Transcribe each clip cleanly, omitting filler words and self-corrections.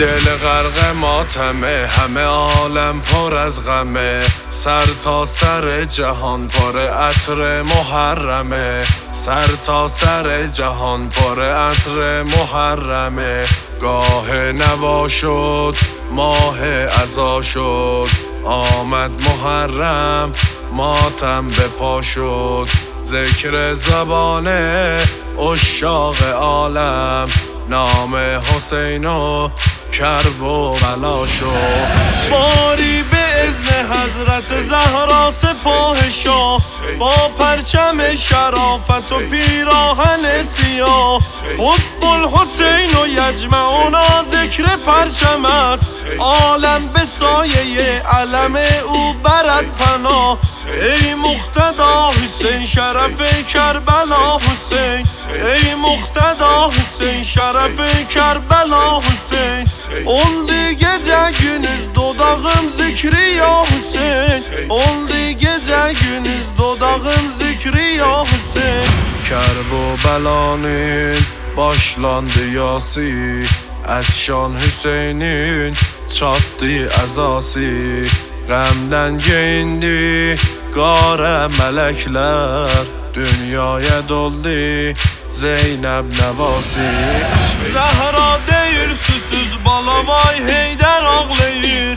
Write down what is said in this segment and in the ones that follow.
دل غرق ماتمه، همه عالم پر از غمه، سر تا سر جهان پر عطر محرمه، سر تا سر جهان پر عطر محرمه. گاه نوا شد ماه عزا شد، آمد محرم ماتم به پا شد، ذکر زبان عشاق عالم، نام حسین و کرب و بلا شد. باری به اذن حضرت زهرا سپاه شاه، با پرچم شرافت و پیراهن سیاه، حب الحسین و یجمعنا ذکر پرچم است، عالم به سایه علم او برد پناه. ای مقتدا حسین شرف کربلا حسین، ای مقتدا Hüseyin şerefi Kerbela Hüseyin. Oldu gece gündüz dodağım zikri ya Hüseyin, oldu gece gündüz dodağım zikri ya Hüseyin. Kerbelanın başlandı yası, Əzşan Hüseynin çatdı əzası, Qəmdən geyindi qara mələklər, dünyaya doldu Zeynep Nevasi. Zəhra deyir susuz bala vay Heydər ağlayır,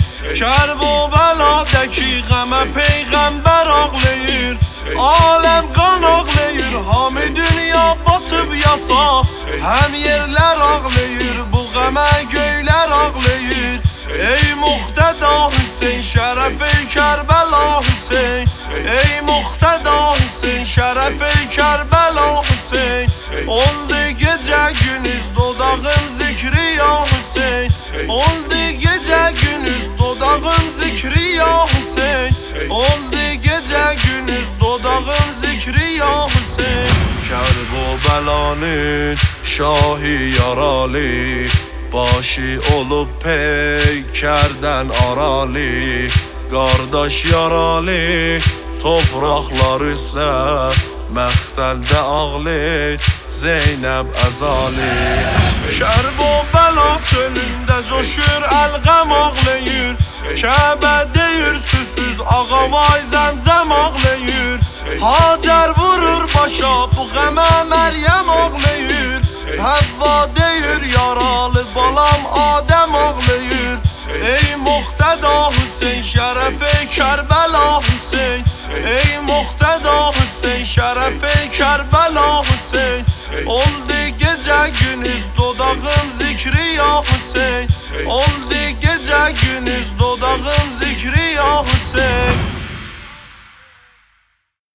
Kərbələdəki qəmə peyğəmbər ağlayır, aləm qan ağlayır, hamı dünya batıb yasa, həm yerlər ağlayır, bu qəmə göylər ağlayır. Ey muqtəda Hüseyin şərəfi Kərbəla Hüseyin, ey muqtəda Hüseyin şərəfi Kərbəla Hüseyin. Oldu gece gündüz dodağım zikri ya Hüseyin, oldu gece gündüz dodağım zikri ya Hüseyin, oldu gece gündüz dodağım zikri ya Hüseyin. Kerbelanın şahi yaralı, başı olup peykerden aralı, kardeş yaralı topraklar üstə, məxtəldə ağlı Zeynep əzali. Kərbəla çölündə coşur əlğəm ağlayır, Kəbə deyir susuz ağavay zəmzəm ağlayır, Hacər vurur başa bu qəmə Məryəm ağlayır, Həvva deyir yaralı balam Adəm ağlayır. Ey muqtəda Hüseyin şərəfi Kərbəla Hüseyin, ey muqtəda Hüseyin şərəfi Kərbəla Hüseyin. Oldu gece gündüz dodağım zikri ya Hüseyin, oldu gece gündüz